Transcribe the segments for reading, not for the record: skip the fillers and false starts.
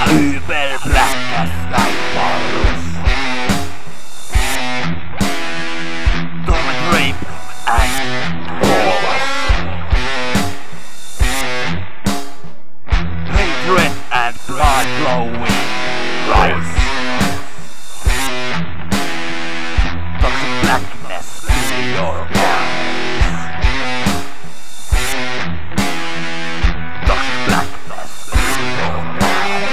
Übel black as night follows. Torment, rape and wars. Hatred and blood flowing rise. Toxic blackness in your eyes. Toxic blackness in your eyes.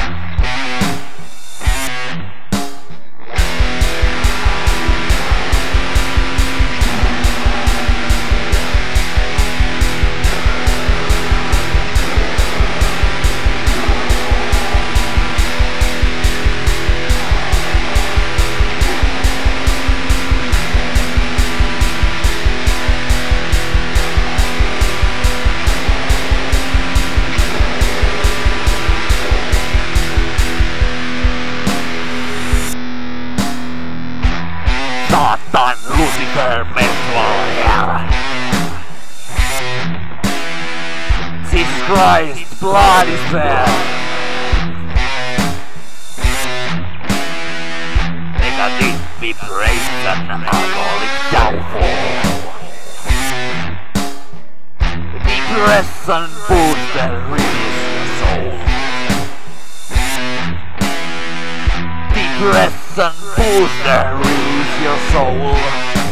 Satan, Lucifer, mental hell. Jesus Christ, blood is bad. Negative vibration, alcoholic downfall. Depression booster release your soul. Depression booster release your soul.